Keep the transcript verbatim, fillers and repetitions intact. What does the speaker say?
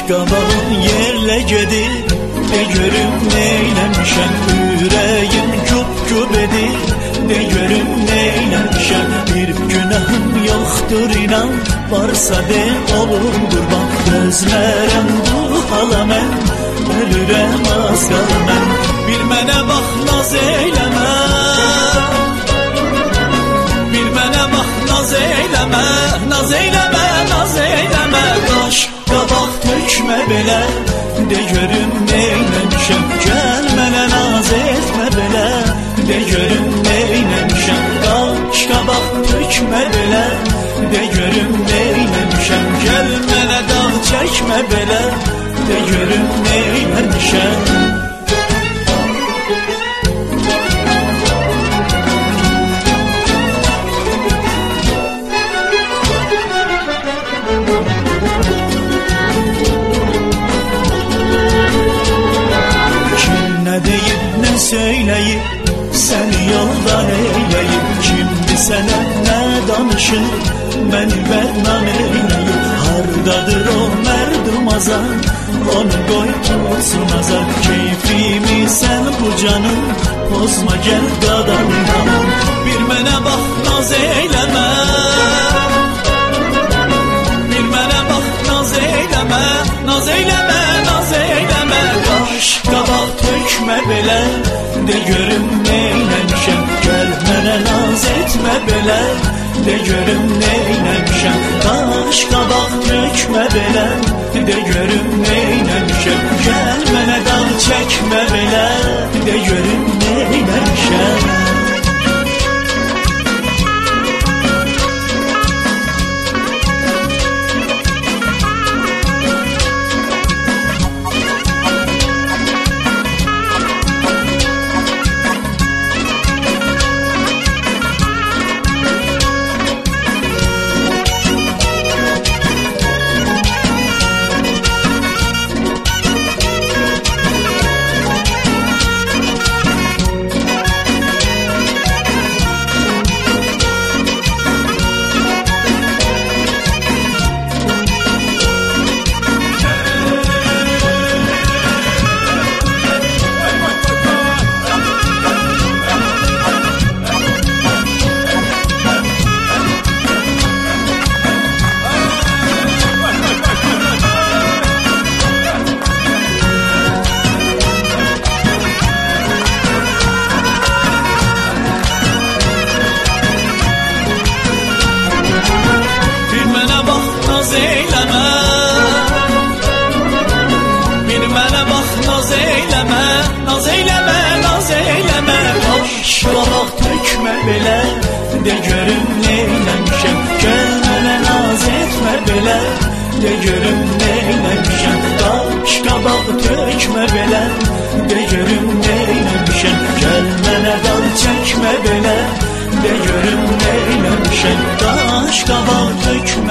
qabağın yerlə gedir, de görüm neyləmişəm. Ürəyim cup-cup edir, de görüm neyləmişəm. Bir günahım yoxdur inan, varsa de olur qurban. Gözlərəm bu hala mən, ölürəm az qala mən. Bir mənə bax naz eyləmə, bir mənə bax naz eyləmə, naz eyləmə, naz eyləmə. Qaş qabaq tökmə belə, de görüm neyləmişəm. Gəl mənə naz etmə belə, de görüm neyləmişəm. Qaş qabaq tökmə belə, de görüm neyləmişəm. Gəl mənə dağ çəkmə belə, de görüm neyləmişəm. Söyleyip seni yoldan eyleyip, kimdi sənə nə danışır, məni bədnam eyleyip. Hardadır o mərdum azar, onu qoy tutsun azar. Keyfimi sən bu canım, pozma gəl qadanına. Bir mənə bax naz eyləmə, bir mənə bax naz eyləmə, naz eyləmə, naz eyləmə. Qaş qabaq tökmə belə, de görüm neyləmişəm. Gəl mənə naz etmə belə, de görüm neyləmişəm. Qaş qabaq tökmə belə, de görüm neyləmişəm. Gəl mənə dağ çəkmə belə, de görüm neyləmişəm. Naz eyləmə, bir mənə bax naz eyləmə, naz eyləmə, naz eyləmə. Qaş qabaq tökmə belə, de görüm neyləmişəm. Gəl mənə naz etmə belə, de görüm neyləmişəm. Qaş qabaq tökmə belə, de görüm neyləmişəm. Gəl mənə dağ çəkmə belə, de görüm neyləmişəm. Qaş qabaq tökmə